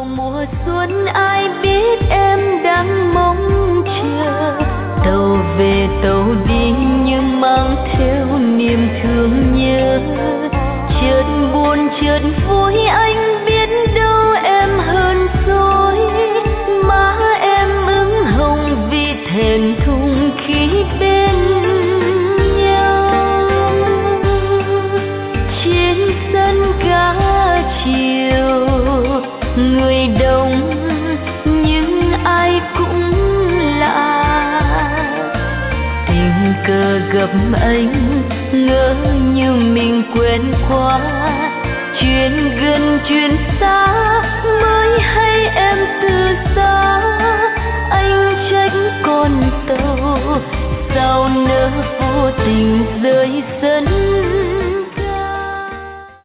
đầu mùa xuân ai biết em đang mong chờ, tàu về tàu đi nhưng mang theo niềm thương nhớ. Chợt buồn chợt vui anh biết đâu em hơn rồi, má em ửng hồng vì thẹn thùng khi bên nhau. Trên sân cá chiều người đông nhưng ai cũng lạ, tình cờ gặp anh ngỡ như mình quen quá. Chuyện gần chuyện xa mới hay em từ xa, anh trách con tàu sao nỡ vô tình rơi sân